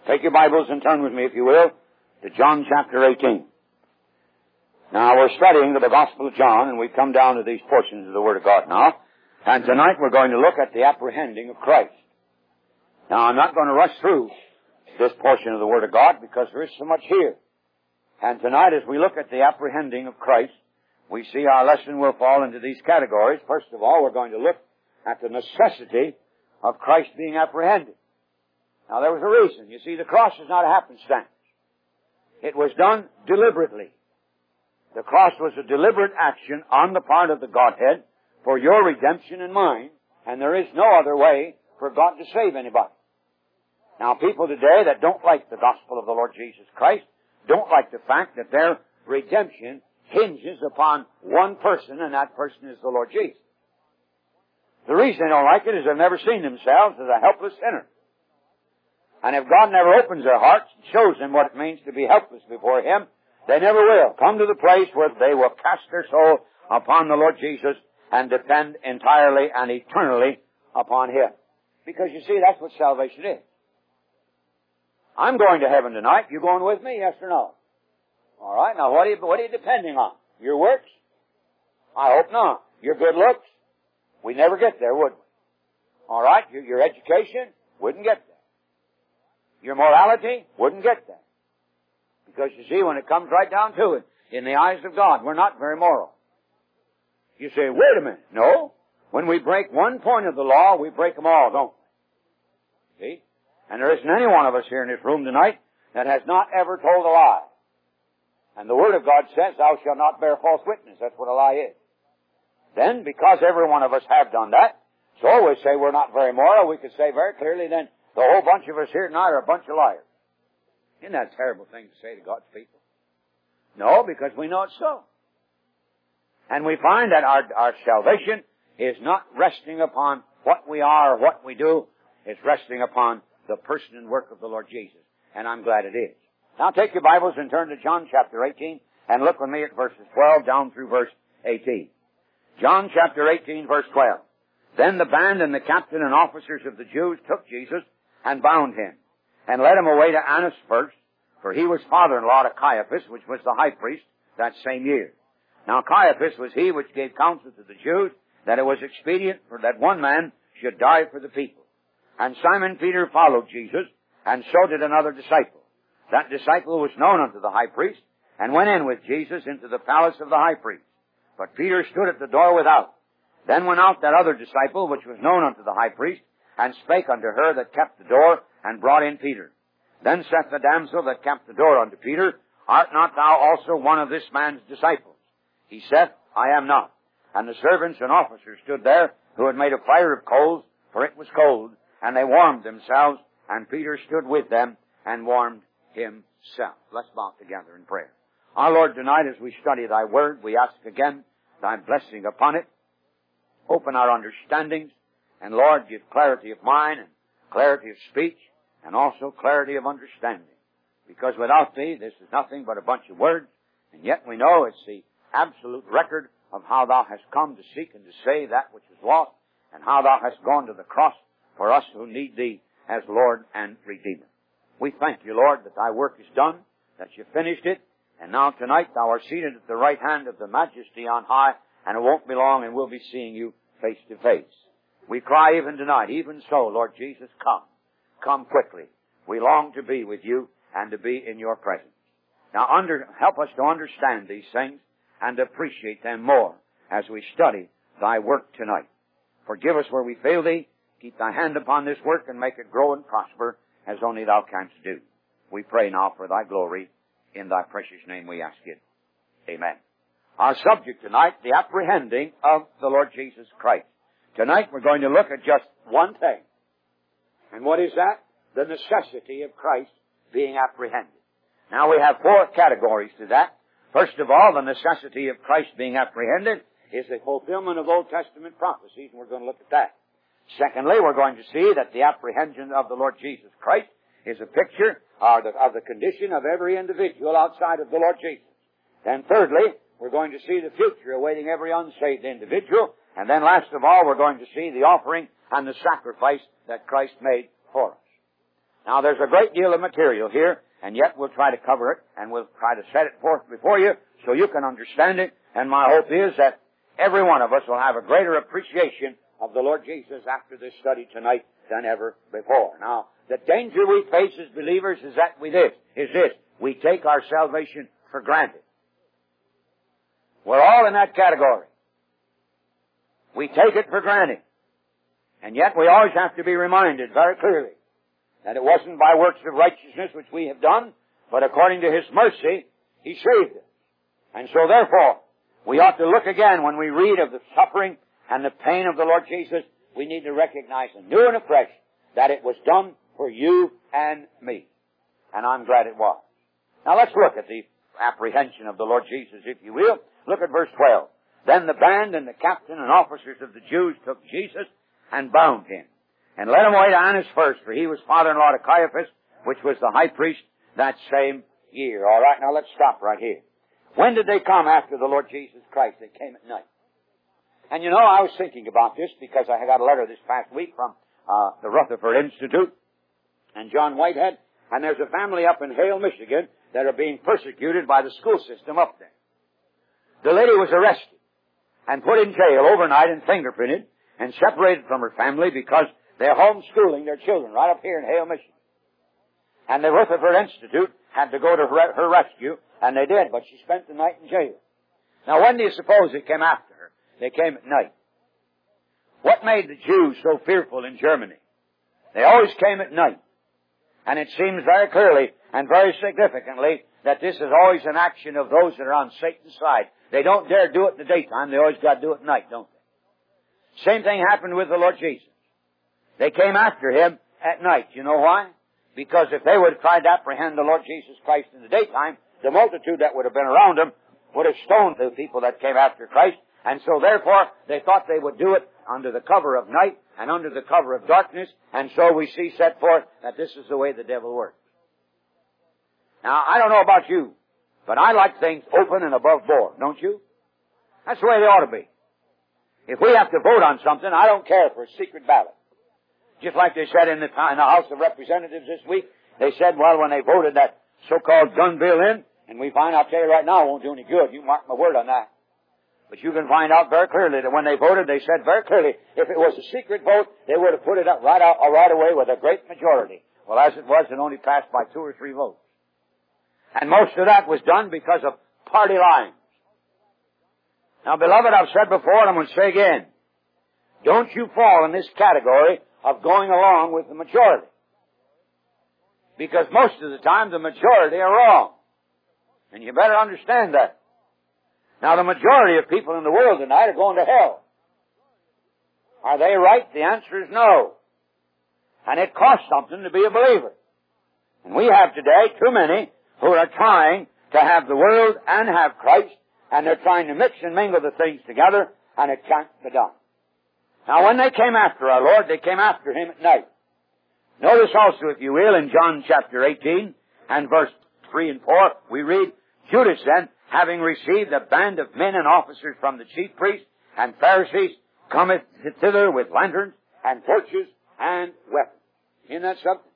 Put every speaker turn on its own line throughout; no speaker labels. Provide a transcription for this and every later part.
Take your Bibles and turn with me, if you will, to John chapter 18. Now, we're studying the Gospel of John, and we've come down to these portions of the Word of God now. And tonight we're going to look at the apprehending of Christ. Now, I'm not going to rush through this portion of the Word of God because there is so much here. And tonight, as we look at the apprehending of Christ, we see our lesson will fall into these categories. First of all, we're going to look at the necessity of Christ being apprehended. Now, there was a reason. You see, the cross is not a happenstance. It was done deliberately. The cross was a deliberate action on the part of the Godhead for your redemption and mine, and there is no other way for God to save anybody. Now, people today that don't like the gospel of the Lord Jesus Christ don't like the fact that their redemption hinges upon one person, and that person is the Lord Jesus. The reason they don't like it is they've never seen themselves as a helpless sinner. And if God never opens their hearts and shows them what it means to be helpless before Him, they never will come to the place where they will cast their soul upon the Lord Jesus and depend entirely and eternally upon Him. Because you see, that's what salvation is. I'm going to heaven tonight. You going with me, yes or no? All right, now what are you depending on? Your works? I hope not. Your good looks? We never get there, would we? All right, your education? Wouldn't get there. Your morality? Wouldn't get there. Because you see, when it comes right down to it, in the eyes of God, we're not very moral. You say, wait a minute. No. When we break one point of the law, we break them all, don't we? See? And there isn't any one of us here in this room tonight that has not ever told a lie. And the Word of God says, thou shalt not bear false witness. That's what a lie is. Then, because every one of us have done that, so we say we're not very moral, we could say very clearly then, the whole bunch of us here tonight are a bunch of liars. Isn't that a terrible thing to say to God's people? No, because we know it's so. And we find that our salvation is not resting upon what we are or what we do. It's resting upon the person and work of the Lord Jesus. And I'm glad it is. Now take your Bibles and turn to John chapter 18 and look with me at verses 12 down through verse 18. John chapter 18 verse 12. Then the band and the captain and officers of the Jews took Jesus and bound him and led him away to Annas first, for he was father-in-law to Caiaphas, which was the high priest that same year. Now Caiaphas was he which gave counsel to the Jews that it was expedient for that one man should die for the people. And Simon Peter followed Jesus, and so did another disciple. That disciple was known unto the high priest, and went in with Jesus into the palace of the high priest. But Peter stood at the door without. Then went out that other disciple, which was known unto the high priest, and spake unto her that kept the door, and brought in Peter. Then saith the damsel that kept the door unto Peter, art not thou also one of this man's disciples? He saith, I am not. And the servants and officers stood there, who had made a fire of coals, for it was cold, and they warmed themselves, and Peter stood with them, and warmed himself. Let's bow together in prayer. Our Lord, tonight as we study Thy Word, we ask again Thy blessing upon it. Open our understandings, and Lord, give clarity of mind, and clarity of speech, and also clarity of understanding. Because without Thee, this is nothing but a bunch of words, and yet we know it's the absolute record of how Thou hast come to seek and to save that which is lost, and how Thou hast gone to the cross for us who need Thee as Lord and Redeemer. We thank You, Lord, that Thy work is done, that You finished it, and now tonight Thou art seated at the right hand of the Majesty on high, and it won't be long and we'll be seeing You face to face. We cry even tonight, even so, Lord Jesus, come. Come quickly. We long to be with You and to be in Your presence. Now help us to understand these things and appreciate them more as we study Thy work tonight. Forgive us where we fail Thee. Keep Thy hand upon this work and make it grow and prosper as only Thou canst do. We pray now for Thy glory. In Thy precious name we ask it. Amen. Our subject tonight, the apprehending of the Lord Jesus Christ. Tonight we're going to look at just one thing. And what is that? The necessity of Christ being apprehended. Now we have four categories to that. First of all, the necessity of Christ being apprehended is the fulfillment of Old Testament prophecies, and we're going to look at that. Secondly, we're going to see that the apprehension of the Lord Jesus Christ is a picture of the condition of every individual outside of the Lord Jesus. Then thirdly, we're going to see the future awaiting every unsaved individual. And then last of all, we're going to see the offering and the sacrifice that Christ made for us. Now, there's a great deal of material here, and yet we'll try to cover it, and we'll try to set it forth before you so you can understand it. And my hope is that every one of us will have a greater appreciation of the Lord Jesus after this study tonight than ever before. Now, the danger we face as believers is this. We take our salvation for granted. We're all in that category. We take it for granted. And yet we always have to be reminded very clearly that it wasn't by works of righteousness which we have done, but according to His mercy, He saved us. And so therefore, we ought to look again when we read of the suffering and the pain of the Lord Jesus. We need to recognize anew and afresh that it was done for you and me. And I'm glad it was. Now let's look at the apprehension of the Lord Jesus, if you will. Look at verse 12. Then the band and the captain and officers of the Jews took Jesus and bound Him, and led Him away to Annas first, for he was father-in-law to Caiaphas, which was the high priest that same year. All right, now let's stop right here. When did they come after the Lord Jesus Christ? They came at night. And you know, I was thinking about this because I got a letter this past week from the Rutherford Institute and John Whitehead, and there's a family up in Hale, Michigan, that are being persecuted by the school system up there. The lady was arrested and put in jail overnight and fingerprinted and separated from her family because they're homeschooling their children right up here in Hale, Michigan. And the Rutherford Institute had to go to her rescue, and they did, but she spent the night in jail. Now, when do you suppose they came after her? They came at night. What made the Jews so fearful in Germany? They always came at night. And it seems very clearly and very significantly that this is always an action of those that are on Satan's side. They don't dare do it in the daytime. They always got to do it at night, don't they? Same thing happened with the Lord Jesus. They came after Him at night. You know why? Because if they would have tried to apprehend the Lord Jesus Christ in the daytime, the multitude that would have been around Him would have stoned the people that came after Christ. And so therefore, they thought they would do it under the cover of night and under the cover of darkness. And so we see set forth that this is the way the devil works. Now, I don't know about you, but I like things open and above board, don't you? That's the way they ought to be. If we have to vote on something, I don't care for a secret ballot. Just like they said in the House of Representatives this week, they said, well, when they voted that so-called gun bill in, and we find, I'll tell you right now, it won't do any good. You mark my word on that. But you can find out very clearly that when they voted, they said very clearly, if it was a secret vote, they would have put it up right away with a great majority. Well, as it was, it only passed by 2 or 3 votes. And most of that was done because of party lines. Now, beloved, I've said before, and I'm going to say again, don't you fall in this category of going along with the majority. Because most of the time, the majority are wrong. And you better understand that. Now, the majority of people in the world tonight are going to hell. Are they right? The answer is no. And it costs something to be a believer. And we have today too many who are trying to have the world and have Christ, and they're trying to mix and mingle the things together, and it can't be done. Now, when they came after our Lord, they came after Him at night. Notice also, if you will, in John chapter 18 and verse 3 and 4, we read, Judas then, having received a band of men and officers from the chief priests and Pharisees, cometh thither with lanterns and torches and weapons. Isn't that something?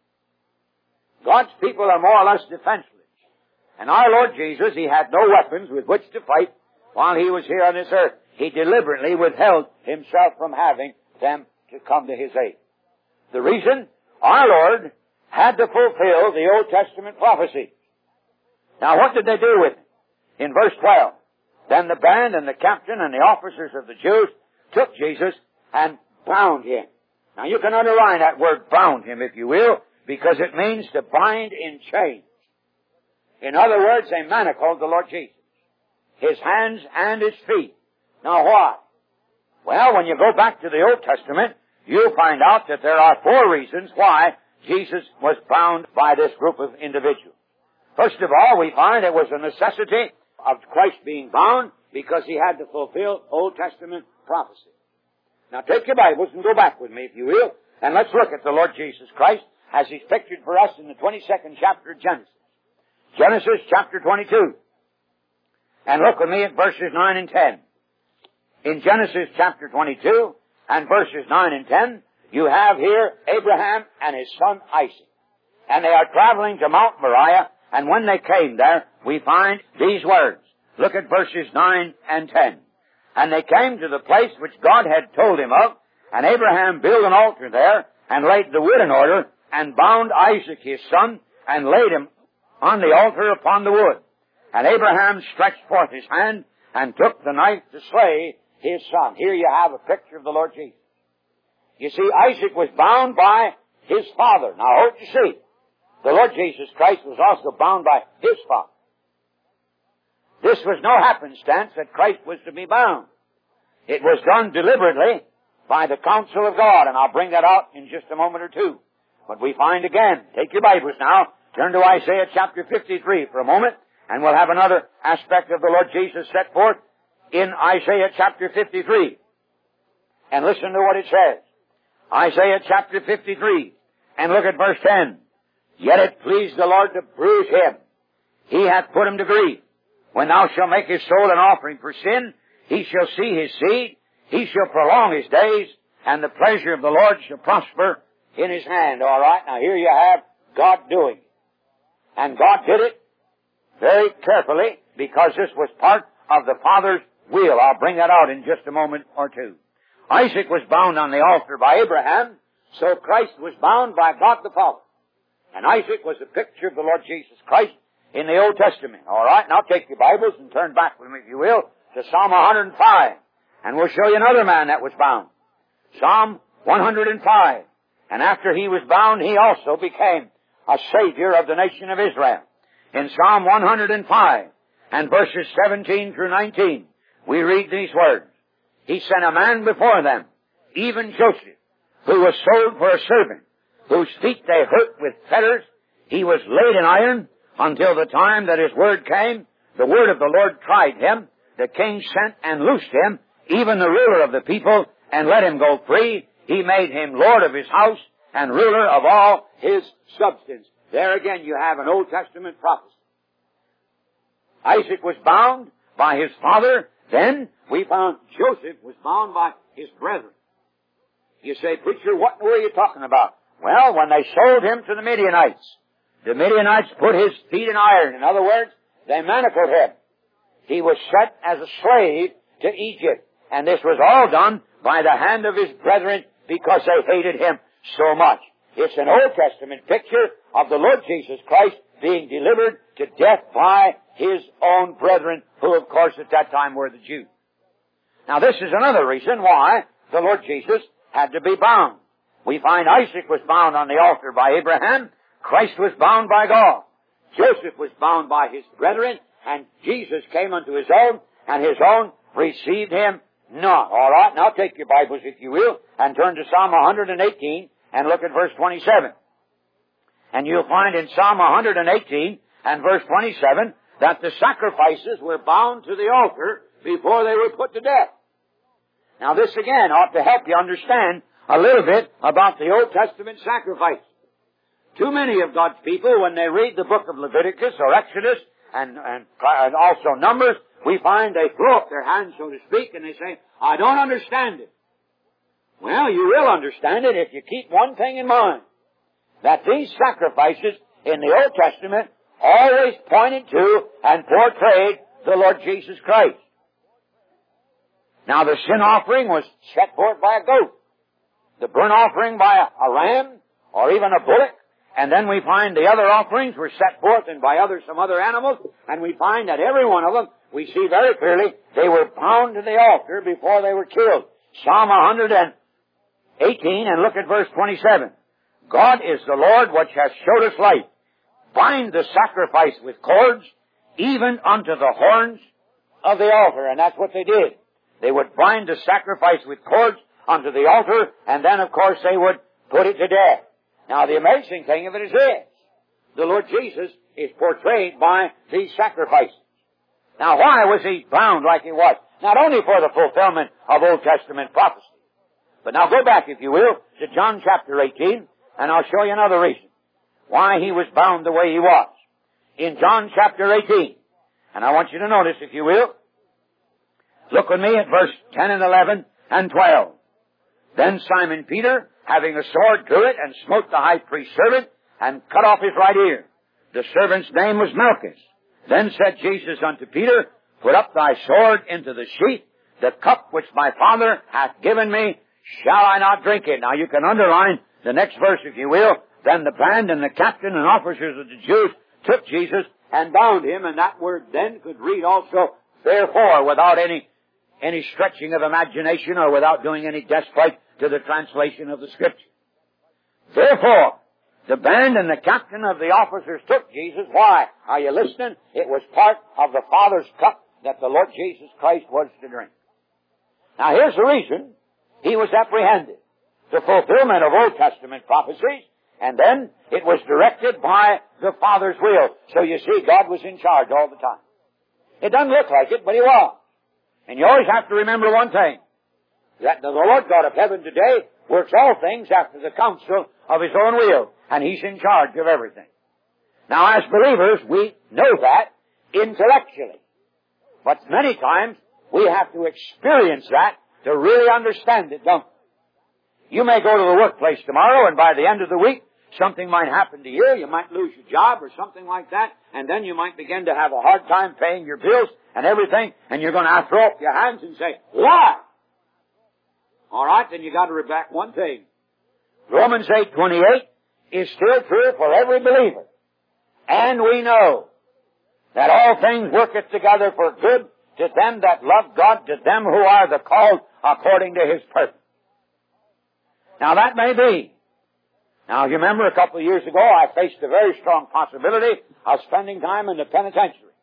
God's people are more or less defenseless. And our Lord Jesus, He had no weapons with which to fight while He was here on this earth. He deliberately withheld Himself from having them to come to His aid. The reason? Our Lord had to fulfill the Old Testament prophecy. Now, what did they do with it? In verse 12, then the band and the captain and the officers of the Jews took Jesus and bound Him. Now, you can underline that word bound Him, if you will, because it means to bind in chains. In other words, they manacled the Lord Jesus, His hands and His feet. Now, why? Well, when you go back to the Old Testament, you'll find out that there are 4 reasons why Jesus was bound by this group of individuals. First of all, we find it was a necessity of Christ being bound because He had to fulfill Old Testament prophecy. Now, take your Bibles and go back with me, if you will, and let's look at the Lord Jesus Christ as He's pictured for us in the 22nd chapter of Genesis. Genesis chapter 22. And look with me at verses 9 and 10. In Genesis chapter 22 and verses 9 and 10, you have here Abraham and his son Isaac. And they are traveling to Mount Moriah, and when they came there, we find these words. Look at verses 9 and 10. And they came to the place which God had told him of, and Abraham built an altar there, and laid the wood in order, and bound Isaac his son, and laid him on the altar upon the wood. And Abraham stretched forth his hand, and took the knife to slay his son. Here you have a picture of the Lord Jesus. You see, Isaac was bound by his father. Now, I hope you see, the Lord Jesus Christ was also bound by his father. This was no happenstance that Christ was to be bound. It was done deliberately by the counsel of God, and I'll bring that out in just a moment or two. But we find again, take your Bibles now, turn to Isaiah chapter 53 for a moment, and we'll have another aspect of the Lord Jesus set forth in Isaiah chapter 53. And listen to what it says. Isaiah chapter 53, and look at verse 10. Yet it pleased the Lord to bruise him. He hath put him to grief. When thou shalt make his soul an offering for sin, he shall see his seed, he shall prolong his days, and the pleasure of the Lord shall prosper in his hand. All right, now here you have God doing it. And God did it very carefully, because this was part of the Father's will. I'll bring that out in just a moment or two. Isaac was bound on the altar by Abraham, so Christ was bound by God the Father. And Isaac was a picture of the Lord Jesus Christ in the Old Testament. All right, now take your Bibles and turn back with me, if you will, to Psalm 105. And we'll show you another man that was bound. Psalm 105. And after he was bound, he also became a Savior of the nation of Israel. In Psalm 105 and verses 17 through 19, we read these words. He sent a man before them, even Joseph, who was sold for a servant, whose feet they hurt with fetters. He was laid in iron until the time that his word came. The word of the Lord tried him. The king sent and loosed him, even the ruler of the people, and let him go free. He made him Lord of his house and ruler of all his substance. There again you have an Old Testament prophecy. Isaac was bound by his father. Then we found Joseph was bound by his brethren. You say, preacher, what were you talking about? Well, when they sold him to the Midianites put his feet in iron. In other words, they manacled him. He was set as a slave to Egypt. And this was all done by the hand of his brethren because they hated him so much. It's an Old Testament picture of the Lord Jesus Christ being delivered to death by his own brethren, who of course at that time were the Jews. Now this is another reason why the Lord Jesus had to be bound. We find Isaac was bound on the altar by Abraham. Christ was bound by God. Joseph was bound by his brethren, and Jesus came unto his own, and his own received him not. All right, now take your Bibles, if you will, and turn to Psalm 118 and look at verse 27. And you'll find in Psalm 118 and verse 27 that the sacrifices were bound to the altar before they were put to death. Now this again ought to help you understand a little bit about the Old Testament sacrifice. Too many of God's people, when they read the book of Leviticus or Exodus and also Numbers, we find they throw up their hands, so to speak, and they say, I don't understand it. Well, you will understand it if you keep one thing in mind, that these sacrifices in the Old Testament always pointed to and portrayed the Lord Jesus Christ. Now the sin offering was set forth by a goat, the burnt offering by a ram or even a bullock, and then we find the other offerings were set forth and by some other animals, and we find that every one of them, we see very clearly, they were bound to the altar before they were killed. Psalm 118, and look at verse 27. God is the Lord which hath showed us light. Bind the sacrifice with cords, even unto the horns of the altar. And that's what they did. They would bind the sacrifice with cords unto the altar, and then, of course, they would put it to death. Now, the amazing thing of it is this. The Lord Jesus is portrayed by these sacrifices. Now, why was he bound like he was? Not only for the fulfillment of Old Testament prophecy, but now go back, if you will, to John chapter 18, and I'll show you another reason why he was bound the way he was. In John chapter 18, and I want you to notice, if you will, look with me at verse 10 and 11 and 12. Then Simon Peter, having a sword, drew it and smote the high priest's servant and cut off his right ear. The servant's name was Malchus. Then said Jesus unto Peter, Put up thy sword into the sheath. The cup which my Father hath given me, shall I not drink it? Now you can underline the next verse if you will. Then the band and the captain and officers of the Jews took Jesus and bound him, and that word then could read also, therefore, without any stretching of imagination or without doing any despite to the translation of the Scripture. Therefore, the band and the captain of the officers took Jesus. Why? Are you listening? It was part of the Father's cup that the Lord Jesus Christ was to drink. Now here's the reason he was apprehended. The fulfillment of Old Testament prophecies, and then it was directed by the Father's will. So you see, God was in charge all the time. It doesn't look like it, but He was. And you always have to remember one thing, that the Lord God of heaven today works all things after the counsel of His own will, and He's in charge of everything. Now, as believers, we know that intellectually. But many times, we have to experience that to really understand it, don't we? You may go to the workplace tomorrow, and by the end of the week, something might happen to you. You might lose your job or something like that, and then you might begin to have a hard time paying your bills and everything, and you're going to have to throw up your hands and say, why? All right, then you got to reback one thing. Romans 8:28 is still true for every believer. And we know that all things worketh together for good to them that love God, to them who are the called according to His purpose. Now that may be. Now you remember a couple of years ago I faced a very strong possibility of spending time in the penitentiary.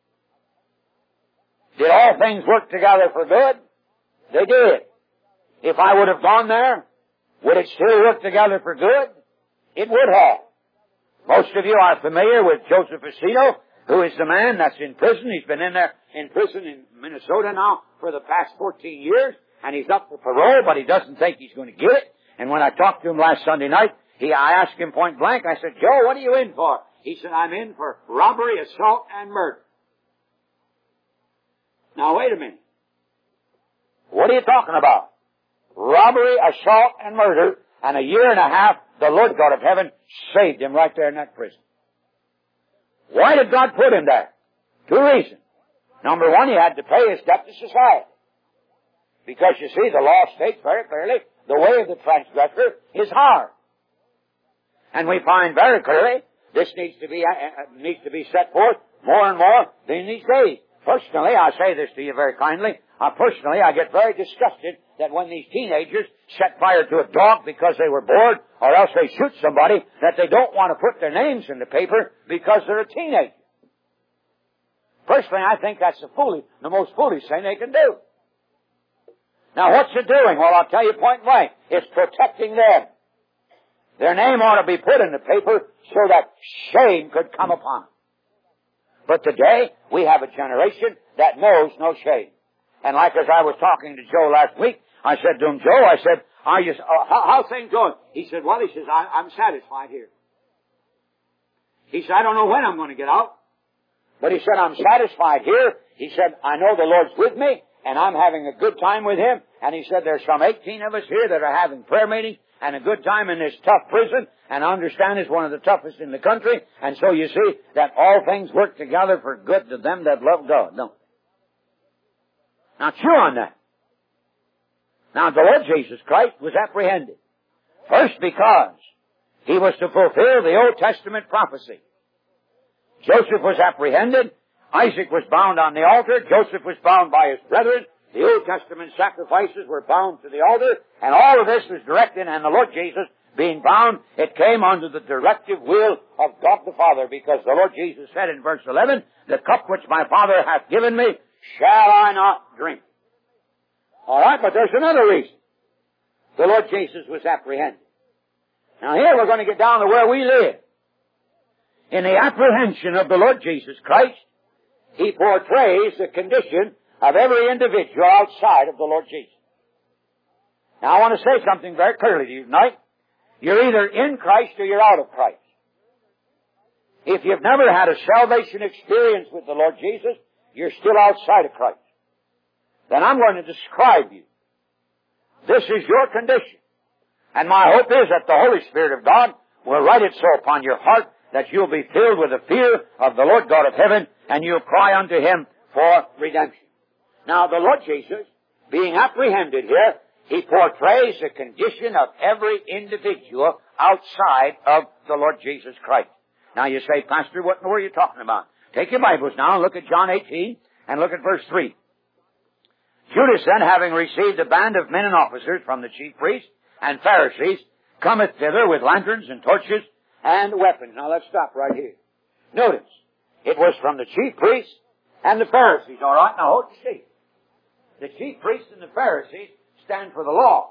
Did all things work together for good? They did. If I would have gone there, would it still work together for good? It would have. Most of you are familiar with Joseph Acino, who is the man that's in prison. He's been in prison in Minnesota now for the past 14 years, and he's up for parole, but he doesn't think he's going to get it. And when I talked to him last Sunday night, I asked him point blank, I said, Joe, what are you in for? He said, I'm in for robbery, assault, and murder. Now wait a minute. What are you talking about? Robbery, assault, and murder, and a year and a half, the Lord God of heaven saved him right there in that prison. Why did God put him there? Two reasons. Number one, he had to pay his debt to society. Because you see, the law states very clearly, the way of the transgressor is hard. And we find very clearly, this needs to be set forth more and more in these days. Personally, I say this to you very kindly, personally, I get very disgusted that when these teenagers set fire to a dog because they were bored, or else they shoot somebody, that they don't want to put their names in the paper because they're a teenager. Personally, I think that's the most foolish thing they can do. Now, what's it doing? Well, I'll tell you point blank. It's protecting them. Their name ought to be put in the paper so that shame could come upon them. But today, we have a generation that knows no shame. And like as I was talking to Joe last week, I said to him, Joe, I said, how's things going? He said, well, I'm satisfied here. He said, I don't know when I'm going to get out. But he said, I'm satisfied here. He said, I know the Lord's with me, and I'm having a good time with Him. And he said, there's some 18 of us here that are having prayer meetings and a good time in this tough prison, and I understand it's one of the toughest in the country. And so you see that all things work together for good to them that love God. No. Now chew on that. Now the Lord Jesus Christ was apprehended. First because He was to fulfill the Old Testament prophecy. Joseph was apprehended. Isaac was bound on the altar. Joseph was bound by his brethren. The Old Testament sacrifices were bound to the altar. And all of this was directed, and the Lord Jesus being bound, it came under the directive will of God the Father, because the Lord Jesus said in verse 11, the cup which my Father hath given me, shall I not drink? All right, but there's another reason. The Lord Jesus was apprehended. Now here we're going to get down to where we live. In the apprehension of the Lord Jesus Christ, He portrays the condition of every individual outside of the Lord Jesus. Now I want to say something very clearly to you tonight. You're either in Christ or you're out of Christ. If you've never had a salvation experience with the Lord Jesus, you're still outside of Christ. Then I'm going to describe you. This is your condition. And my hope is that the Holy Spirit of God will write it so upon your heart that you'll be filled with the fear of the Lord God of heaven, and you'll cry unto Him for redemption. Now, the Lord Jesus, being apprehended here, He portrays the condition of every individual outside of the Lord Jesus Christ. Now, you say, Pastor, what in the world are you talking about? Take your Bibles now and look at John 18 and look at verse 3. Judas then, having received a band of men and officers from the chief priests and Pharisees, cometh thither with lanterns and torches and weapons. Now, let's stop right here. Notice, it was from the chief priests and the Pharisees. All right, now hold your seat. The chief priests and the Pharisees stand for the law.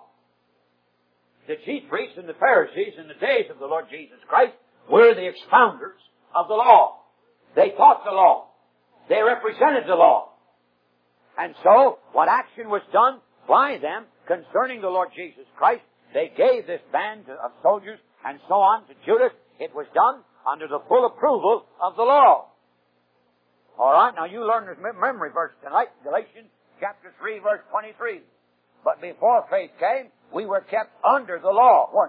The chief priests and the Pharisees in the days of the Lord Jesus Christ were the expounders of the law. They taught the law. They represented the law. And so, what action was done by them concerning the Lord Jesus Christ, they gave this band of soldiers and so on to Judas. It was done under the full approval of the law. All right, now you learn this memory verse tonight, Galatians chapter 3, verse 23. But before faith came, we were kept under the law, weren't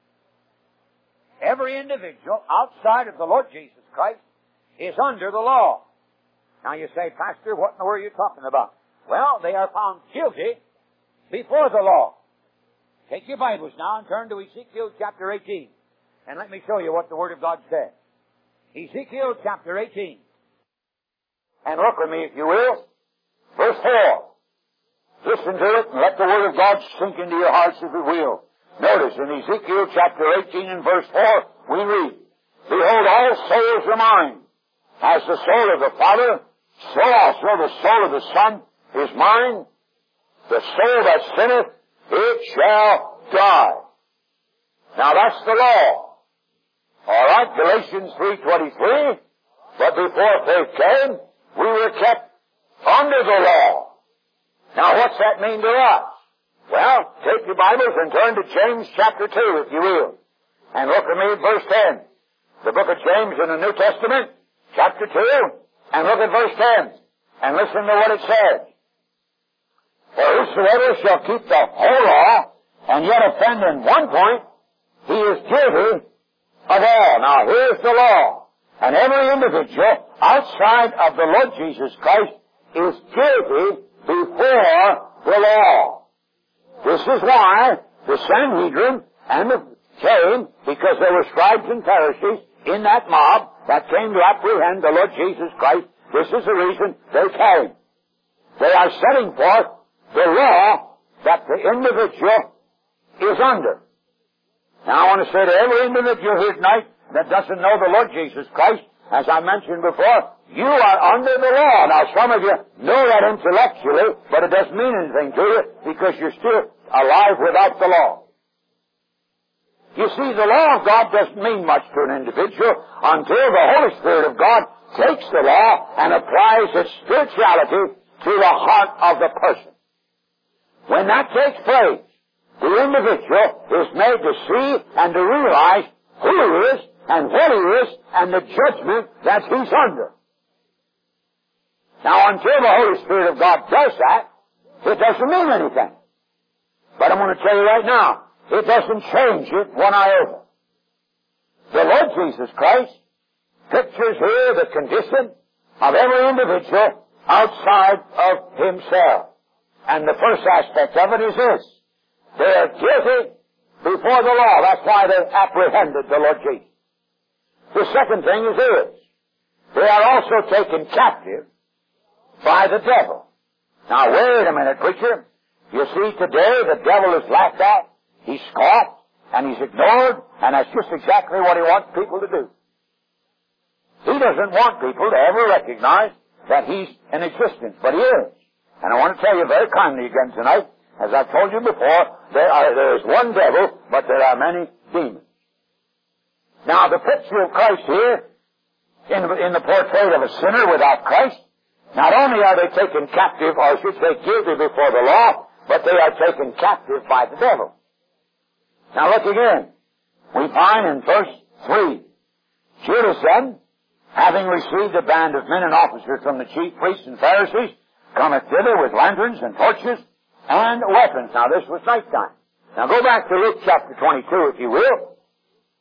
we? Every individual outside of the Lord Jesus Christ is under the law. Now you say, Pastor, what in the world are you talking about? Well, they are found guilty before the law. Take your Bibles now and turn to Ezekiel chapter 18. And let me show you what the Word of God says. Ezekiel chapter 18. And look with me, if you will. Verse 4. Listen to it and let the Word of God sink into your hearts if it will. Notice in Ezekiel chapter 18 and verse 4, we read, Behold, all souls are mine. As the soul of the Father, so also the soul of the Son is mine. The soul that sinneth, it shall die. Now that's the law. All right, Galatians 3:23. But before faith came, we were kept under the law. Now what's that mean to us? Well, take your Bibles and turn to James chapter 2, if you will. And look at me at verse 10. The book of James in the New Testament, chapter 2, and look at verse 10. And listen to what it says. For whosoever shall keep the whole law, and yet offend in one point, he is guilty of all. Now here's the law. And every individual outside of the Lord Jesus Christ is guilty before the law. This is why the Sanhedrin came, because there were scribes and Pharisees in that mob that came to apprehend the Lord Jesus Christ. This is the reason they came. They are setting forth the law that the individual is under. Now I want to say to every individual here tonight that doesn't know the Lord Jesus Christ, as I mentioned before, you are under the law. Now some of you know that intellectually, but it doesn't mean anything to you because you're still alive without the law. You see, the law of God doesn't mean much to an individual until the Holy Spirit of God takes the law and applies its spirituality to the heart of the person. When that takes place, the individual is made to see and to realize who he is and what he is and the judgment that he's under. Now, until the Holy Spirit of God does that, it doesn't mean anything. But I'm going to tell you right now, it doesn't change it one iota. The Lord Jesus Christ pictures here the condition of every individual outside of himself. And the first aspect of it is this. They are guilty before the law. That's why they apprehended the Lord Jesus. The second thing is this. They are also taken captive by the devil. Now wait a minute, preacher. You see, today the devil is laughed at, he's scoffed, and he's ignored, and that's just exactly what he wants people to do. He doesn't want people to ever recognize that he's in existence, but he is. And I want to tell you very kindly again tonight, as I've told you before, there is one devil, but there are many demons. Now the picture of Christ here, in the portrait of a sinner without Christ, not only are they taken captive, or I should say guilty before the law, but they are taken captive by the devil. Now look again. We find in verse 3, Judas then, having received a band of men and officers from the chief priests and Pharisees, cometh thither with lanterns and torches and weapons. Now this was nighttime. Now go back to Luke chapter 22, if you will.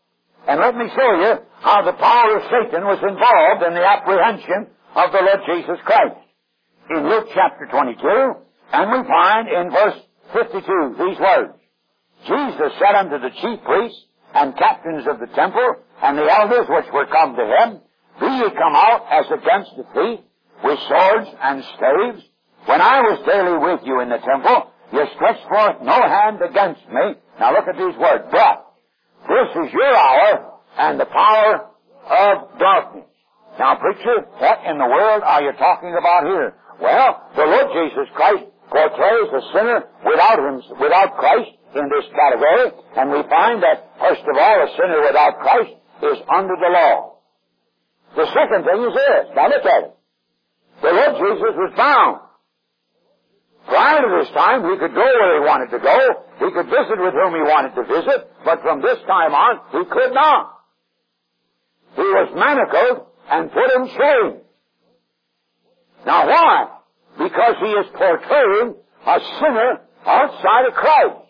And let me show you how the power of Satan was involved in the apprehension of the Lord Jesus Christ. In Luke chapter 22, and we find in verse 52 these words, Jesus said unto the chief priests and captains of the temple and the elders which were come to him, Be ye come out as against a thief, with swords and staves? When I was daily with you in the temple, you stretched forth no hand against me. Now look at these words. But this is your hour and the power of darkness. Now, preacher, what in the world are you talking about here? Well, the Lord Jesus Christ portrays a sinner without Christ in this category, and we find that, first of all, a sinner without Christ is under the law. The second thing is this. Now look at it. The Lord Jesus was bound. Prior to this time, he could go where he wanted to go. He could visit with whom he wanted to visit. But from this time on, he could not. He was manacled and put in chains. Now why? Because he is portraying a sinner outside of Christ.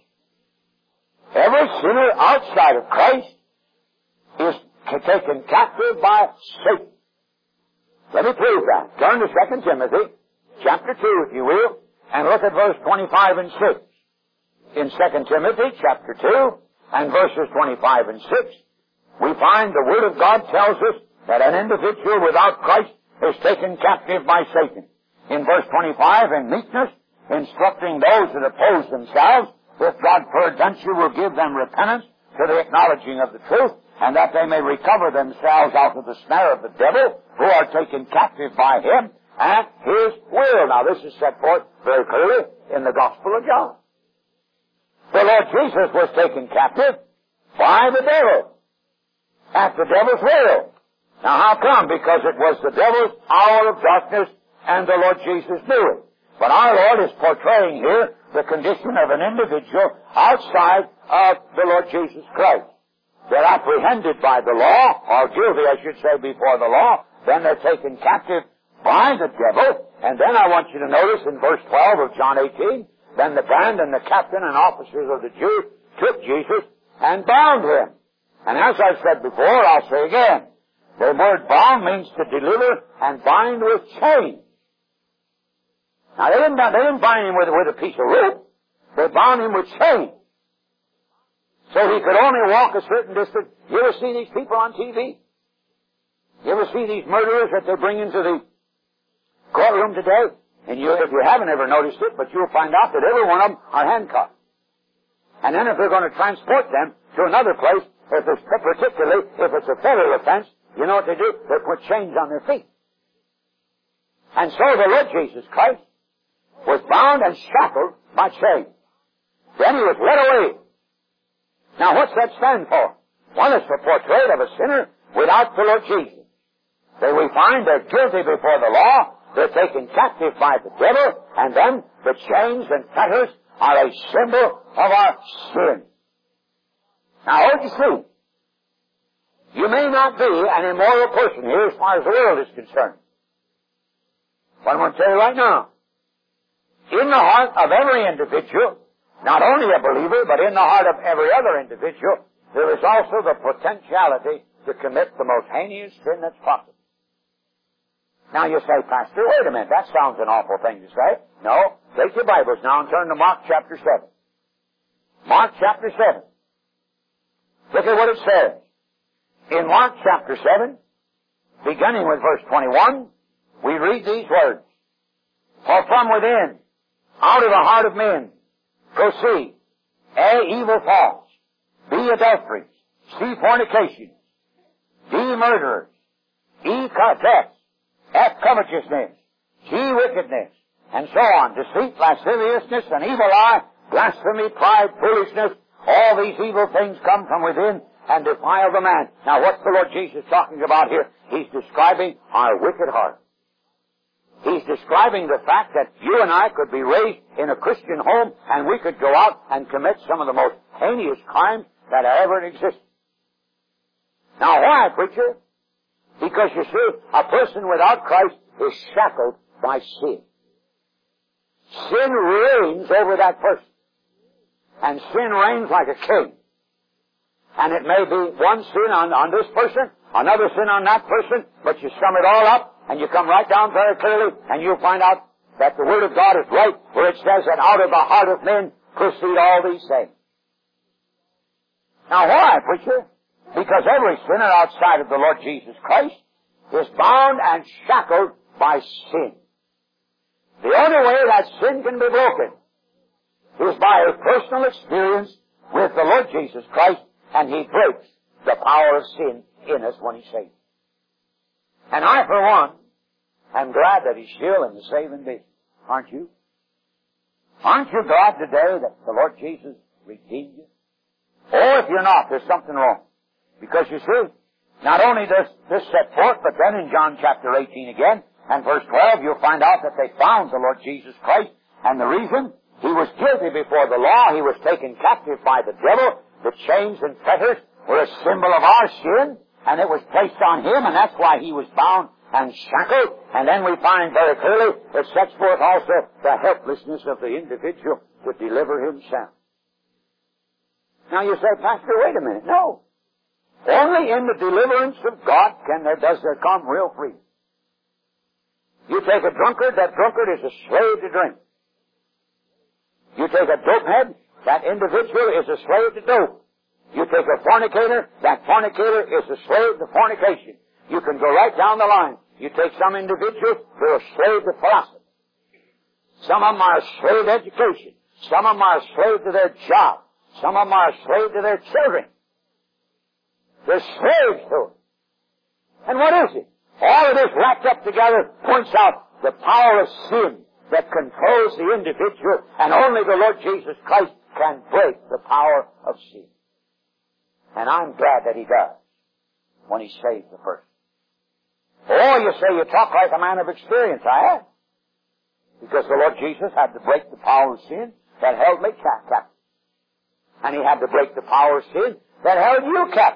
Every sinner outside of Christ is taken captive by Satan. Let me prove that. Turn to 2 Timothy, chapter 2, if you will, and look at verse 25 and 6. In 2 Timothy, chapter 2, and verses 25 and 6, we find the Word of God tells us that an individual without Christ is taken captive by Satan. In verse 25, in meekness, instructing those that oppose themselves, if God peradventure will give them repentance to the acknowledging of the truth, and that they may recover themselves out of the snare of the devil, who are taken captive by him and his will. Now this is set forth very clearly in the Gospel of John. The Lord Jesus was taken captive by the devil, at the devil's will. Now how come? Because it was the devil's hour of darkness, and the Lord Jesus knew it. But our Lord is portraying here the condition of an individual outside of the Lord Jesus Christ. They're apprehended by the law, or guilty, I should say, before the law. Then they're taken captive by the devil. And then I want you to notice in verse 12 of John 18, then the band and the captain and officers of the Jews took Jesus and bound him. And as I've said before, I'll say again, the word bound means to deliver and bind with chains. Now they didn't bind him with a piece of rope. They bound him with chains. So he could only walk a certain distance. You ever see these people on TV? You ever see these murderers that they bring into the courtroom today? And if you haven't ever noticed it, but you'll find out that every one of them are handcuffed. And then if they're going to transport them to another place, particularly if it's a federal offense, you know what they do? They put chains on their feet. And so the Lord Jesus Christ was bound and shackled by chains. Then he was led away. Now what's that stand for? One is the portrait of a sinner without the Lord Jesus. Then we find they're guilty before the law, they're taken captive by the devil, and then the chains and fetters are a symbol of our sin. Now don't you see? You may not be an immoral person here as far as the world is concerned. But I'm going to tell you right now, in the heart of every individual, not only a believer, but in the heart of every other individual, there is also the potentiality to commit the most heinous sin that's possible. Now you say, Pastor, wait a minute, that sounds an awful thing to say. No, take your Bibles now and turn to Mark chapter 7. Mark chapter 7. Look at what it says. In Mark chapter 7, beginning with verse 21, we read these words. For from within, out of the heart of men, proceed, A, evil thoughts, B, adulteries, C, fornication, D, murderers, E, theft, F, covetousness, G, wickedness, and so on. Deceit, lasciviousness, an evil eye, blasphemy, pride, foolishness. All these evil things come from within and defile the man. Now what's the Lord Jesus talking about here? He's describing our wicked heart. He's describing the fact that you and I could be raised in a Christian home and we could go out and commit some of the most heinous crimes that ever existed. Now why, preacher? Because you see, a person without Christ is shackled by sin. Sin reigns over that person. And sin reigns like a king. And it may be one sin on this person, another sin on that person, but you sum it all up, and you come right down very clearly, and you'll find out that the Word of God is right, where it says that out of the heart of men proceed all these things. Now why, preacher? Because every sinner outside of the Lord Jesus Christ is bound and shackled by sin. The only way that sin can be broken is by a personal experience with the Lord Jesus Christ, and He breaks the power of sin in us when He saves. And I, for one, am glad that He's still in the saving business. Aren't you? Aren't you glad today that the Lord Jesus redeemed you? Or if you're not, there's something wrong. Because you see, not only does this set forth, but then in John chapter 18 again, and verse 12, you'll find out that they found the Lord Jesus Christ, and the reason, He was guilty before the law, He was taken captive by the devil, the chains and fetters were a symbol of our sin, and it was placed on Him, and that's why He was bound and shackled. And then we find very clearly it sets forth also the helplessness of the individual to deliver himself. Now you say, Pastor, wait a minute. No. Only in the deliverance of God does there come real freedom. You take a drunkard, that drunkard is a slave to drink. You take a dopehead, that individual is a slave to dope. You take a fornicator, that fornicator is a slave to fornication. You can go right down the line. You take some individuals who are a slave to philosophy. Some of them are a slave to education. Some of them are a slave to their job. Some of them are a slave to their children. They're slaves to it. And what is it? All of this wrapped up together points out the power of sin that controls the individual, and only the Lord Jesus Christ can break the power of sin. And I'm glad that He does when He saves the person. Oh, you say you talk like a man of experience. I have. Because the Lord Jesus had to break the power of sin that held me captive. And He had to break the power of sin that held you captive.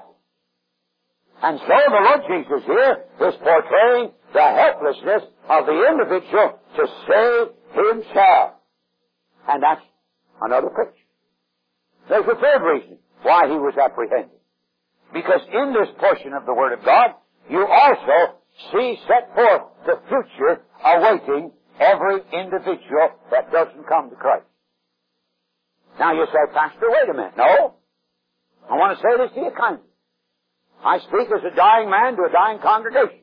And so the Lord Jesus here is portraying the helplessness of the individual to save himself. And that's another picture. There's a third reason why He was apprehended. Because in this portion of the Word of God, you also see set forth the future awaiting every individual that doesn't come to Christ. Now you say, Pastor, wait a minute. No. I want to say this to you kindly. I speak as a dying man to a dying congregation.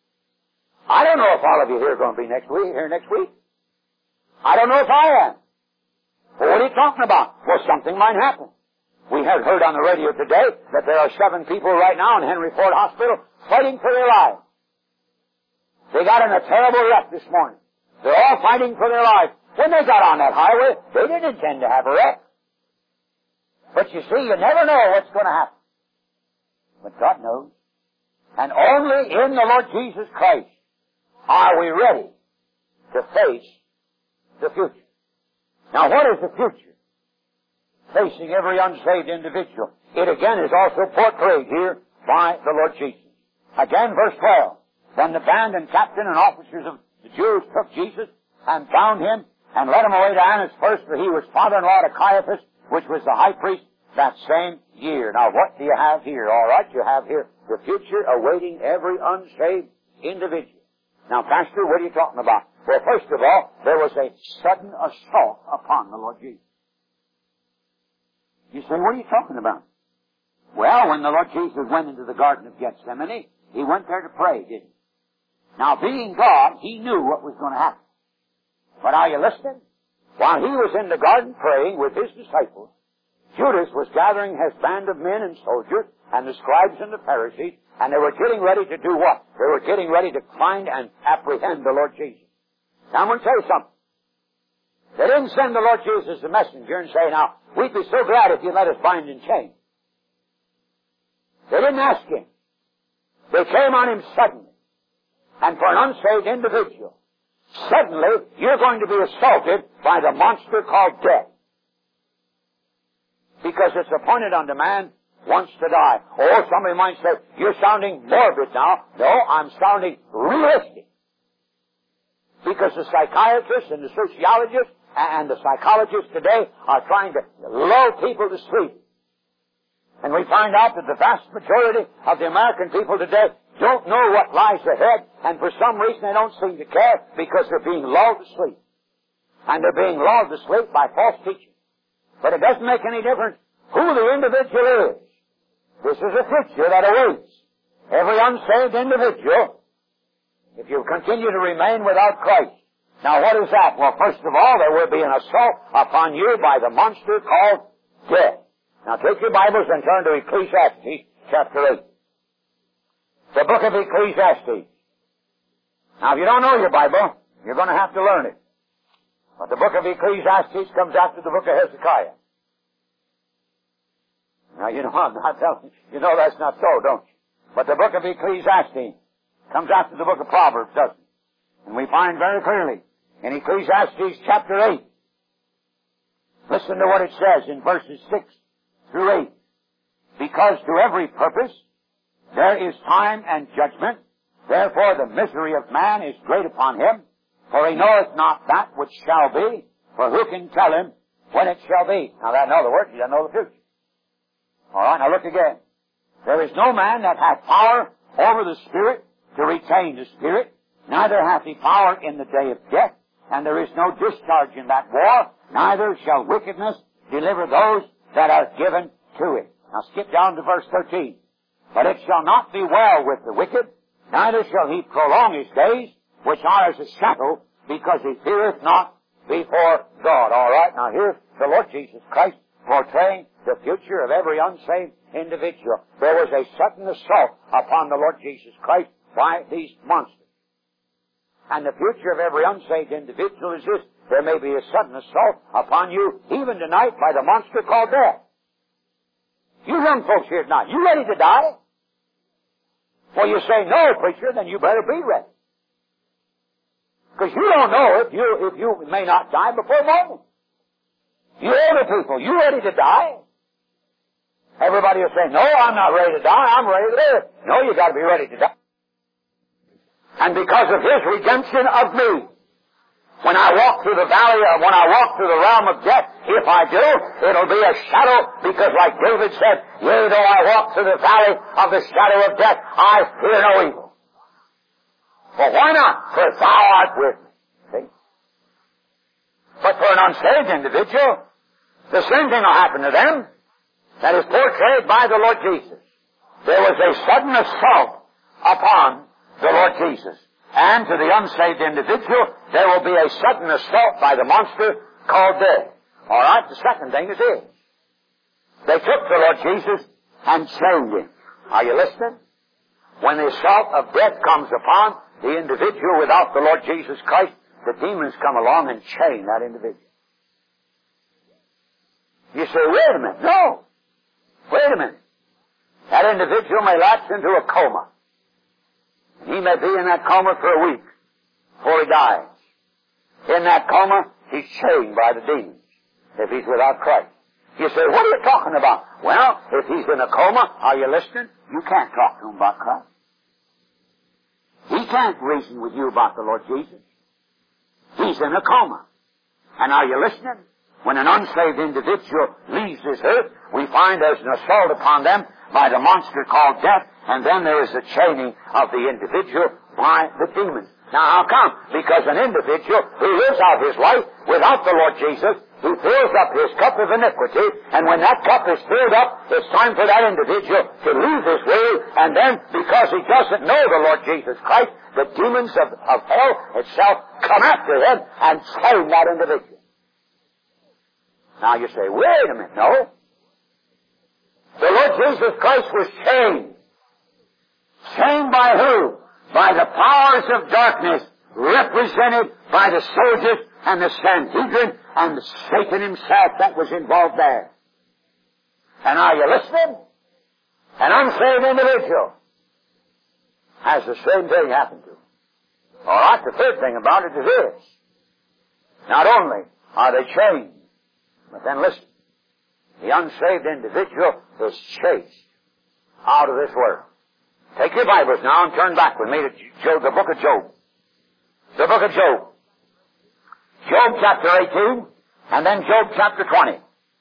I don't know if all of you here are going to be here next week. I don't know if I am. But what are you talking about? Well, something might happen. We have heard on the radio today that there are 7 people right now in Henry Ford Hospital fighting for their lives. They got in a terrible wreck this morning. They're all fighting for their lives. When they got on that highway, they didn't intend to have a wreck. But you see, you never know what's going to happen. But God knows. And only in the Lord Jesus Christ are we ready to face the future. Now what is the future facing every unsaved individual? It again is also portrayed here by the Lord Jesus. Again, verse 12. Then the band and captain and officers of the Jews took Jesus and bound Him and led Him away to Annas first, for he was father-in-law to Caiaphas, which was the high priest that same year. Now what do you have here? All right, you have here the future awaiting every unsaved individual. Now, Pastor, what are you talking about? Well, first of all, there was a sudden assault upon the Lord Jesus. You say, what are you talking about? Well, when the Lord Jesus went into the Garden of Gethsemane, He went there to pray, didn't He? Now, being God, He knew what was going to happen. But are you listening? While He was in the garden praying with His disciples, Judas was gathering his band of men and soldiers, and the scribes and the Pharisees, and they were getting ready to do what? They were getting ready to find and apprehend the Lord Jesus. Now I'm going to tell you something. They didn't send the Lord Jesus as a messenger and say, now, we'd be so glad if you let us bind and chain. They didn't ask Him. They came on Him suddenly. And for an unsaved individual, suddenly you're going to be assaulted by the monster called death. Because it's appointed unto man once to die. Or somebody might say, you're sounding morbid now. No, I'm sounding realistic. Because the psychiatrists and the sociologists and the psychologists today are trying to lull people to sleep. And we find out that the vast majority of the American people today don't know what lies ahead, and for some reason they don't seem to care because they're being lulled to sleep. And they're being lulled to sleep by false teaching. But it doesn't make any difference who the individual is. This is a future that awaits every unsaved individual if you continue to remain without Christ. Now what is that? Well, first of all, there will be an assault upon you by the monster called death. Now take your Bibles and turn to Ecclesiastes chapter 8. The book of Ecclesiastes. Now if you don't know your Bible, you're going to have to learn it. But the book of Ecclesiastes comes after the book of Hezekiah. Now you know I'm not telling you know that's not so, don't you? But the book of Ecclesiastes comes after the book of Proverbs, doesn't it? And we find very clearly in Ecclesiastes chapter 8, listen to what it says in verses 6 through 8. Because to every purpose there is time and judgment, therefore the misery of man is great upon him, for he knoweth not that which shall be, for who can tell him when it shall be? Now that, in other words, he doesn't know the future. Alright, now look again. There is no man that hath power over the Spirit to retain the Spirit, neither hath he power in the day of death, and there is no discharge in that war, neither shall wickedness deliver those that are given to it. Now skip down to verse 13. But it shall not be well with the wicked, neither shall he prolong his days, which are as a shadow, because he feareth not before God. Alright, now here's the Lord Jesus Christ portraying the future of every unsaved individual. There was a sudden assault upon the Lord Jesus Christ by these monsters. And the future of every unsaved individual is this: there may be a sudden assault upon you even tonight by the monster called death. You young folks here tonight, you ready to die? Well, you say no, preacher, then you better be ready. Because you don't know if you may not die before morning. You older people, you ready to die? Everybody will say, no, I'm not ready to die, I'm ready to live. No, you gotta be ready to die. And because of His redemption of me, when I walk through the realm of death, if I do, it'll be a shadow, because like David said, yea, though I walk through the valley of the shadow of death, I fear no evil. Well, why not? For thou art with me. See? But for an unsaved individual, the same thing will happen to them that is portrayed by the Lord Jesus. There was a sudden assault upon the Lord Jesus. And to the unsaved individual, there will be a sudden assault by the monster called death. Alright, the second thing is this. They took the Lord Jesus and chained Him. Are you listening? When the assault of death comes upon the individual without the Lord Jesus Christ, the demons come along and chain that individual. You say, wait a minute. No. Wait a minute. That individual may lapse into a coma. He may be in that coma for a week before he dies. In that coma, he's chained by the demons if he's without Christ. You say, what are you talking about? Well, if he's in a coma, are you listening? You can't talk to him about Christ. He can't reason with you about the Lord Jesus. He's in a coma. And are you listening? When an unsaved individual leaves this earth, we find there's an assault upon them by the monster called death, and then there is a chaining of the individual by the demons. Now how come? Because an individual who lives out his life without the Lord Jesus, he fills up his cup of iniquity, and when that cup is filled up, it's time for that individual to leave this world, and then, because he doesn't know the Lord Jesus Christ, the demons of hell itself come after him and chain that individual. Now you say, wait a minute, no. The Lord Jesus Christ was chained. Chained by who? By the powers of darkness, represented by the soldiers and the Sanhedrin and Satan himself that was involved there. And are you listening? An unsaved individual has the same thing happen to him. All right, the third thing about it is this. Not only are they chained, but then listen, the unsaved individual is chased out of this world. Take your Bibles now and turn back with me to Job, the book of Job. The book of Job. Job chapter 18, and then Job chapter 20.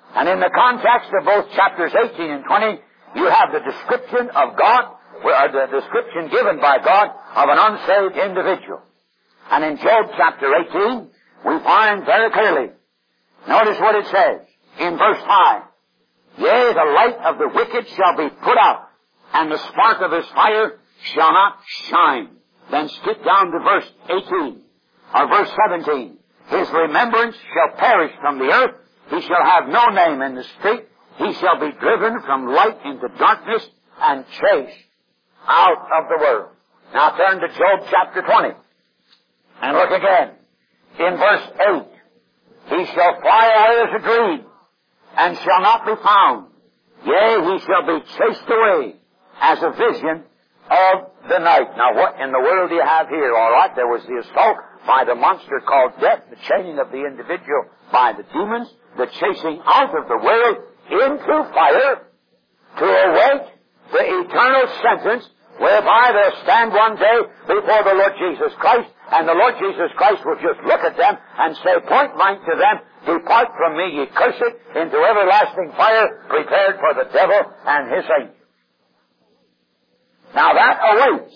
And in the context of both chapters 18 and 20, you have the description of God, or the description given by God of an unsaved individual. And in Job chapter 18, we find very clearly, notice what it says in verse 5. Yea, the light of the wicked shall be put out, and the spark of his fire shall not shine. Then skip down to verse 18, or verse 17. His remembrance shall perish from the earth. He shall have no name in the street. He shall be driven from light into darkness and chased out of the world. Now turn to Job chapter 20. And look again. In verse 8. He shall fly away as a dream, and shall not be found. Yea, he shall be chased away as a vision of the night. Now what in the world do you have here? All right, there was the assault by the monster called death, the chaining of the individual by the demons, the chasing out of the world into fire to await the eternal sentence whereby they'll stand one day before the Lord Jesus Christ, and the Lord Jesus Christ will just look at them and say point blank to them, depart from me, ye cursed, into everlasting fire prepared for the devil and his angels. Now that awaits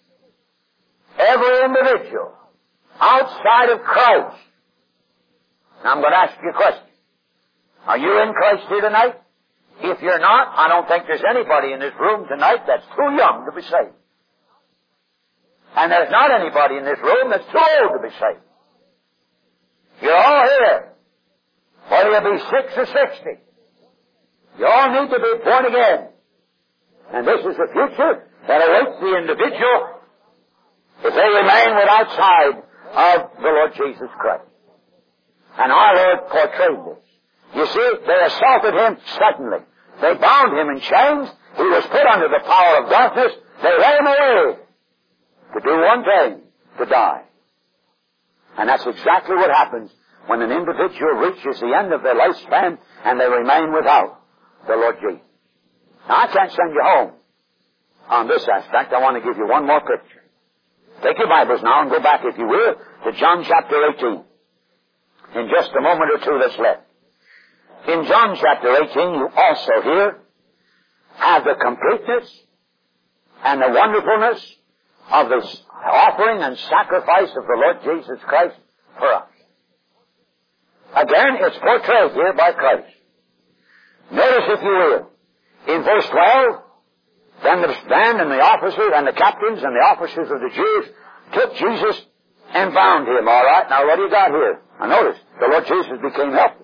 every individual outside of Christ. Now I'm going to ask you a question. Are you in Christ here tonight? If you're not, I don't think there's anybody in this room tonight that's too young to be saved. And there's not anybody in this room that's too old to be saved. You're all here. Whether you be 6 or 60. You all need to be born again. And this is the future that awaits the individual if they remain without sight of the Lord Jesus Christ. And our Lord portrayed this. You see, they assaulted him suddenly. They bound him in chains. He was put under the power of darkness. They led him away to do one thing, to die. And that's exactly what happens when an individual reaches the end of their lifespan and they remain without the Lord Jesus. Now, I can't send you home on this aspect. I want to give you one more picture. Take your Bibles now and go back, if you will, to John chapter 18. In just a moment or two that's left. In John chapter 18, you also here have the completeness and the wonderfulness of the offering and sacrifice of the Lord Jesus Christ for us. Again, it's portrayed here by Christ. Notice, if you will, in verse 12, then the band and the officers and the captains and the officers of the Jews took Jesus and bound him. All right, now what do you got here? Now notice, the Lord Jesus became helpless.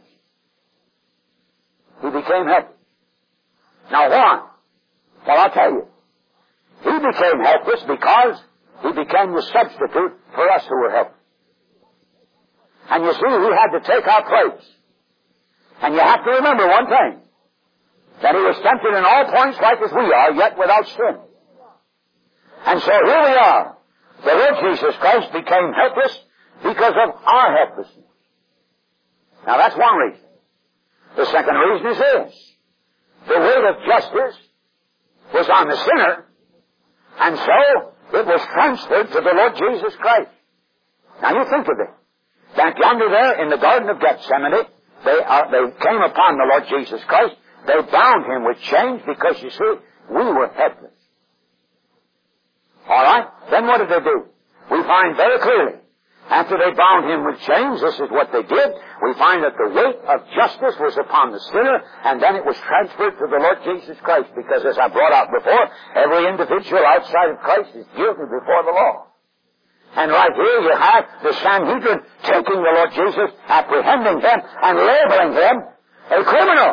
He became helpless. Now why? Well, I'll tell you. He became helpless because he became the substitute for us who were helpless. And you see, he had to take our place. And you have to remember one thing, that he was tempted in all points like as we are, yet without sin. And so here we are. The Lord Jesus Christ became helpless because of our helplessness. Now that's one reason. The second reason is this. The weight of justice was on the sinner, and so it was transferred to the Lord Jesus Christ. Now you think of it. Back yonder there in the Garden of Gethsemane, they came upon the Lord Jesus Christ. They bound him with chains because, you see, we were helpless. All right? Then what did they do? We find very clearly, after they bound him with chains, this is what they did. We find that the weight of justice was upon the sinner, and then it was transferred to the Lord Jesus Christ, because as I brought out before, every individual outside of Christ is guilty before the law. And right here you have the Sanhedrin taking the Lord Jesus, apprehending him, and labeling him a criminal.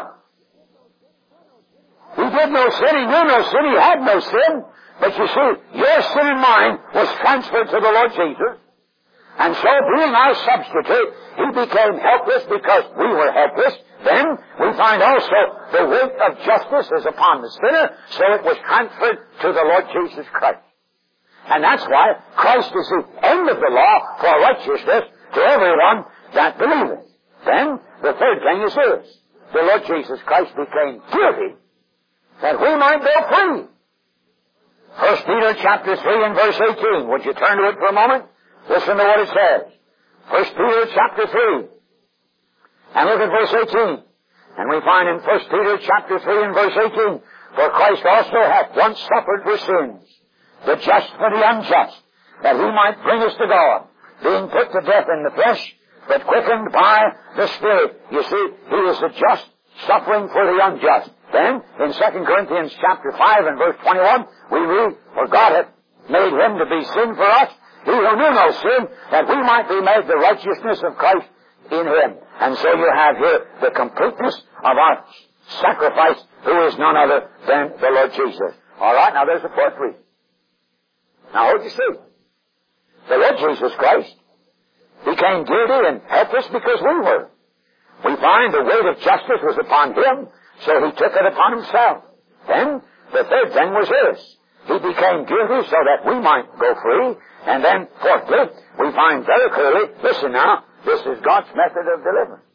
He did no sin, he knew no sin, he had no sin, but you see, your sin and mine was transferred to the Lord Jesus. And so, being our substitute, he became helpless because we were helpless. Then, we find also the weight of justice is upon the sinner, so it was transferred to the Lord Jesus Christ. And that's why Christ is the end of the law for righteousness to everyone that believeth. Then, the third thing is this. The Lord Jesus Christ became guilty that we might go free. 1 Peter chapter 3 and verse 18. Would you turn to it for a moment? Listen to what it says. 1 Peter chapter 3. And look at verse 18. And we find in 1 Peter chapter 3 and verse 18, for Christ also hath once suffered for sins, the just for the unjust, that he might bring us to God, being put to death in the flesh, but quickened by the Spirit. You see, he is the just suffering for the unjust. Then, in 2 Corinthians chapter 5 and verse 21, we read, for God hath made him to be sin for us, he who knew no sin, that we might be made the righteousness of Christ in him. And so you have here the completeness of our sacrifice, who is none other than the Lord Jesus. All right, now there's the fourth reason. Now what do you see? The Lord Jesus Christ became guilty and helpless because we were. We find the weight of justice was upon him, so he took it upon himself. Then, the third thing was this. He became guilty so that we might go free. And then, fourthly, we find very clearly, listen now, this is God's method of deliverance.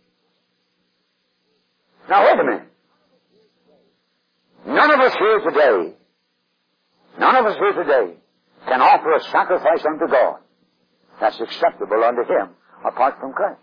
Now, wait a minute. None of us here today can offer a sacrifice unto God that's acceptable unto him apart from Christ.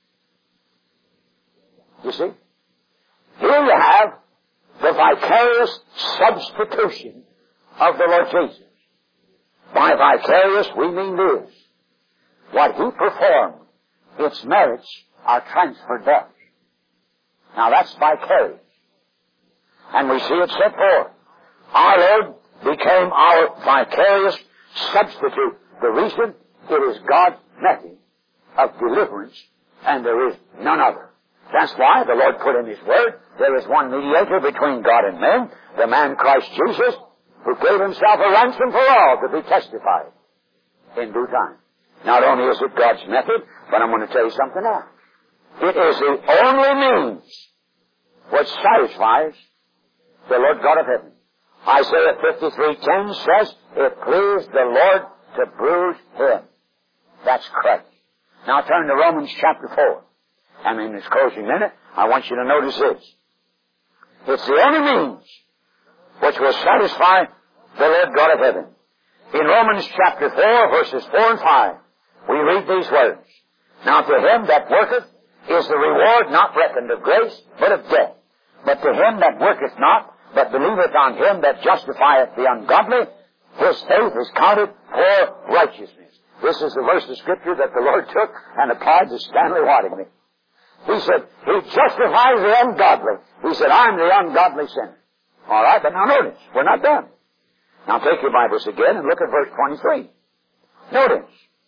You see? Here you have the vicarious substitution of the Lord Jesus. By vicarious, we mean this. What he performed, its merits are transferred to us. Now that's vicarious. And we see it set forth. Our Lord became our vicarious substitute. The reason, it is God's method of deliverance, and there is none other. That's why the Lord put in his word, there is one mediator between God and men, the man Christ Jesus, who gave himself a ransom for all to be testified in due time. Not only is it God's method, but I'm going to tell you something else. It is the only means which satisfies the Lord God of heaven. Isaiah 53:10 says, it pleased the Lord to bruise him. That's Christ. Now turn to Romans chapter 4. And in this closing minute, I want you to notice this. It's the only means which will satisfy the Lord God of heaven. In Romans chapter 4, verses 4 and 5, we read these words. Now to him that worketh is the reward not reckoned of grace, but of debt. But to him that worketh not, but believeth on him that justifieth the ungodly, his faith is counted for righteousness. This is the verse of Scripture that the Lord took and applied to Stanley Waddingley. He said, he justifies the ungodly. He said, I'm the ungodly sinner. All right, but now notice, we're not done. Now take your Bibles again and look at verse 23. Notice.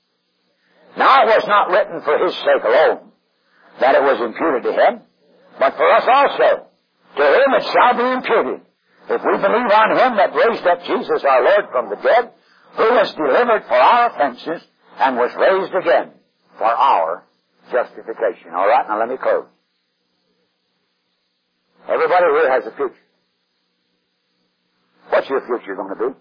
Now it was not written for his sake alone that it was imputed to him, but for us also. To him it shall be imputed, if we believe on him that raised up Jesus our Lord from the dead, who was delivered for our offenses and was raised again for our justification. All right, now let me close. Everybody here has a future. What's your future going to be?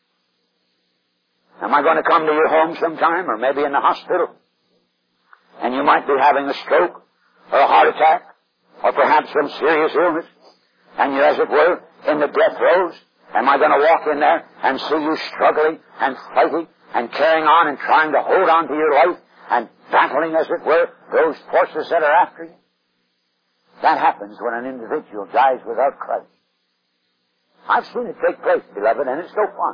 Am I going to come to your home sometime, or maybe in the hospital? And you might be having a stroke, or a heart attack, or perhaps some serious illness, and you're, as it were, in the death throes. Am I going to walk in there and see you struggling and fighting and carrying on and trying to hold on to your life and battling, as it were, those forces that are after you? That happens when an individual dies without Christ. I've seen it take place, beloved, and it's no fun.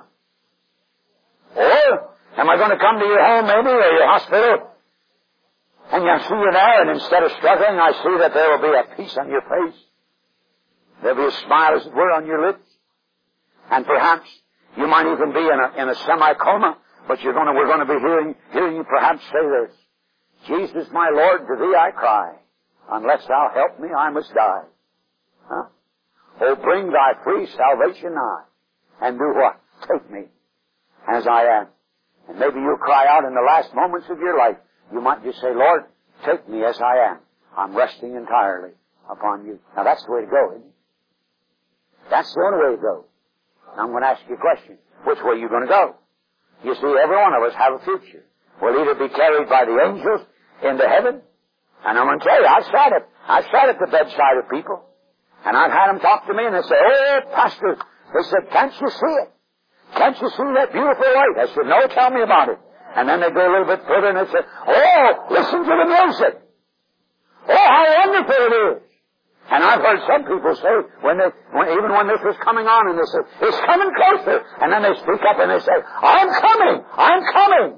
Or, am I going to come to your home, maybe, or your hospital, and I see you there, and instead of struggling, I see that there will be a peace on your face. There will be a smile, as it were, on your lips. And perhaps you might even be in a semi-coma, but we're going to be hearing you perhaps say this. Jesus, my Lord, to thee I cry. Unless thou help me, I must die. Huh? Oh, bring thy free salvation nigh. And do what? Take me as I am. And maybe you'll cry out in the last moments of your life. You might just say, Lord, take me as I am. I'm resting entirely upon you. Now that's the way to go, isn't it? That's the only way to go. Now I'm going to ask you a question. Which way are you going to go? You see, every one of us have a future. We'll either be carried by the angels into heaven, and I'm going to tell you, I've sat at the bedside of people, and I've had them talk to me, and they say, oh, Pastor, they said, can't you see it? Can't you see that beautiful light? I said, no, tell me about it. And then they go a little bit further, and they say, oh, listen to the music. Oh, how wonderful it is. And I've heard some people say, even when this was coming on, and they say, it's coming closer. And then they speak up and they say, I'm coming! I'm coming!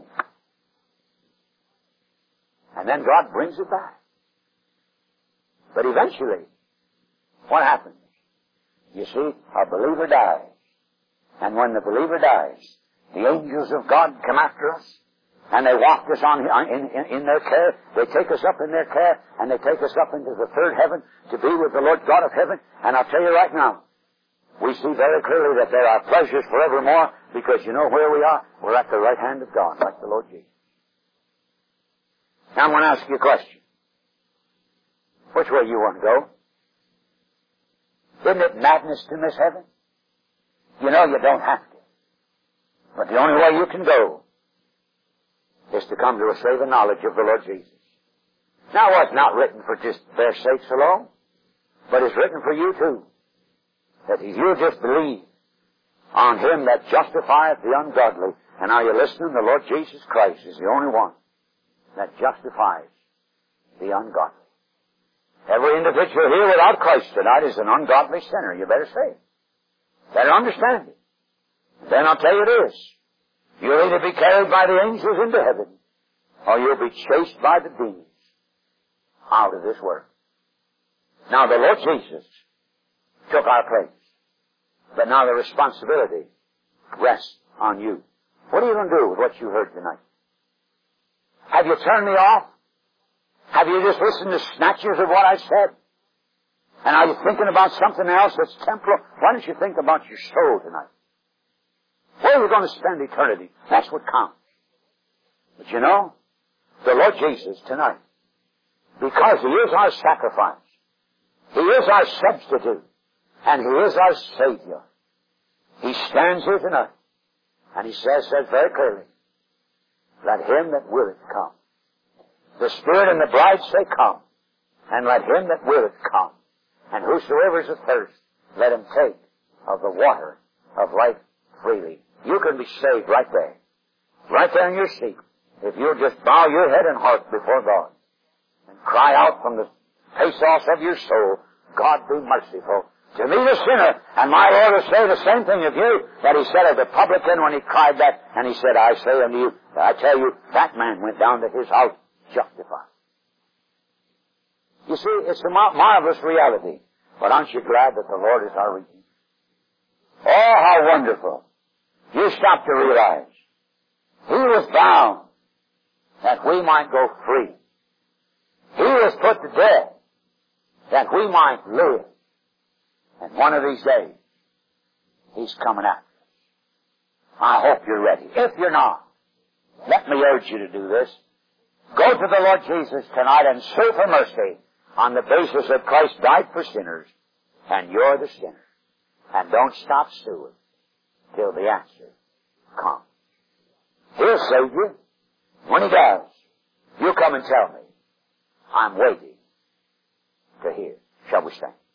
And then God brings it back. But eventually, what happens? You see, a believer dies. And when the believer dies, the angels of God come after us. And they waft us on in their care. They take us up in their care, and they take us up into the third heaven to be with the Lord God of heaven. And I'll tell you right now, we see very clearly that there are pleasures forevermore, because you know where we are? We're at the right hand of God, like the Lord Jesus. Now I'm going to ask you a question. Which way you want to go? Isn't it madness to miss heaven? You know you don't have to. But the only way you can go is to come to a saving knowledge of the Lord Jesus. Now, it's not written for just their sakes alone, but it's written for you too. That if you just believe on Him that justifieth the ungodly, and are you listening? The Lord Jesus Christ is the only one that justifies the ungodly. Every individual here without Christ tonight is an ungodly sinner. You better say it. Better understand it. Then I'll tell you this. You'll either be carried by the angels into heaven, or you'll be chased by the demons out of this world. Now, the Lord Jesus took our place, but now the responsibility rests on you. What are you going to do with what you heard tonight? Have you turned me off? Have you just listened to snatches of what I said? And are you thinking about something else that's temporal? Why don't you think about your soul tonight? Where are you going to spend eternity? That's what counts. But you know, the Lord Jesus tonight, because He is our sacrifice, He is our substitute, and He is our Savior, He stands here tonight, and He says very clearly, let him that willeth come. The Spirit and the bride say, come, and let him that willeth come. And whosoever is athirst, let him take of the water of life freely. You can be saved right there in your seat, if you'll just bow your head and heart before God and cry out from the pathos of your soul, God be merciful to me the sinner. And my Lord will say the same thing of you that He said of the publican when he cried that, and He said, I say unto you, I tell you, that man went down to his house justified. You see, it's a marvelous reality. But aren't you glad that the Lord is our Redeemer? Oh, how wonderful. You stop to realize He was bound that we might go free. He was put to death that we might live. And one of these days, He's coming after us. I hope you're ready. If you're not, let me urge you to do this. Go to the Lord Jesus tonight and sue for mercy on the basis that Christ died for sinners, and you're the sinner. And don't stop suing till the answer comes. He'll save you. When He does, you come and tell me. I'm waiting to hear. Shall we stand?